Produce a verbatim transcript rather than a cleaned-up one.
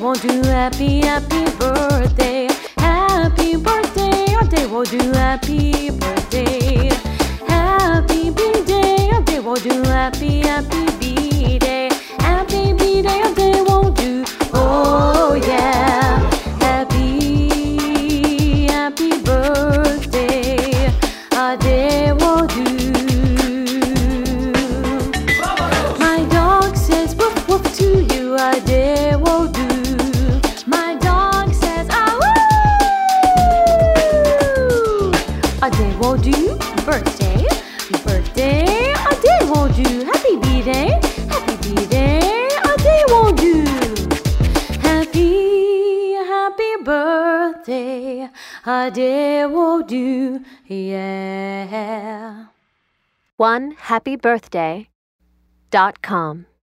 will do happy, happy birthday. Happy birthday, a day will do happy birthday. Happy B-day, a day will do happy, happy B-day. Happy B-day, a day will do, oh yeah. Happy, happy birthday, a day will do. My dog says woof woof to you, a day will do. My dog says ah woo. A day will do. Birthday, birthday, a day will do. Happy B-day, happy B-day, a day will do. Happy, happy birthday, a day will do, yeah. one happy birthday dot com